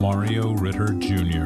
Mario Ritter Jr.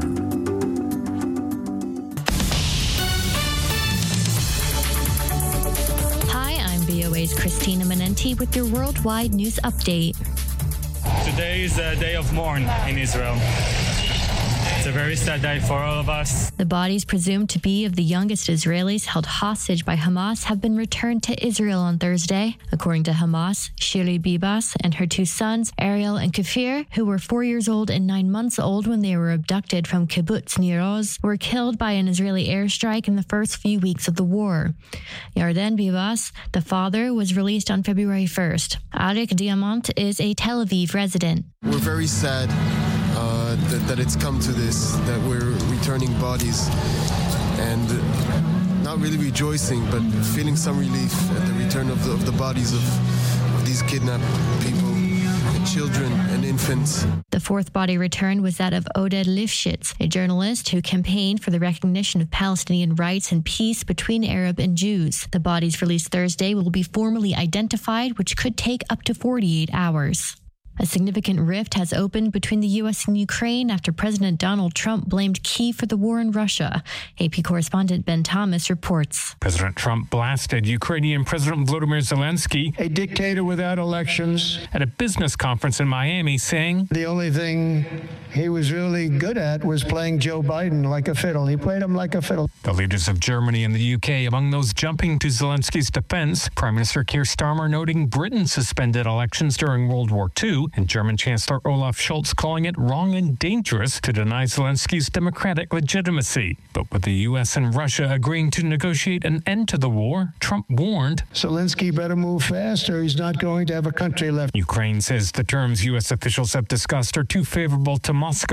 Hi, I'm VOA's Christina Manenti with your worldwide news update. Today is a day of mourn in Israel. It's a very sad day for all of us. The bodies presumed to be of the youngest Israelis held hostage by Hamas have been returned to Israel on Thursday. According to Hamas, Shiri Bibas and her two sons, Ariel and Kafir, who were 4 years old and 9 months old when they were abducted from Kibbutz Nir Oz, were killed by an Israeli airstrike in the first few weeks of the war. Yarden Bibas, the father, was released on February 1st. Arik Diamant is a Tel Aviv resident. We're very sad that it's come to this, that we're returning bodies and not really rejoicing, but feeling some relief at the return of the bodies of these kidnapped people, and children and infants. The fourth body returned was that of Oded Lifshitz, a journalist who campaigned for the recognition of Palestinian rights and peace between Arab and Jews. The bodies released Thursday will be formally identified, which could take up to 48 hours. A significant rift has opened between the U.S. and Ukraine after President Donald Trump blamed Kyiv for the war in Russia. AP correspondent Ben Thomas reports. President Trump blasted Ukrainian President Volodymyr Zelensky, a dictator without elections, at a business conference in Miami, saying the only thing he was really good at was playing Joe Biden like a fiddle. He played him like a fiddle. The leaders of Germany and the UK among those jumping to Zelensky's defense. Prime Minister Keir Starmer noting Britain suspended elections during World War II, and German Chancellor Olaf Scholz calling it wrong and dangerous to deny Zelensky's democratic legitimacy. But with the U.S. and Russia agreeing to negotiate an end to the war, Trump warned Zelensky better move fast or he's not going to have a country left. Ukraine says the terms U.S. officials have discussed are too favorable to Moscow.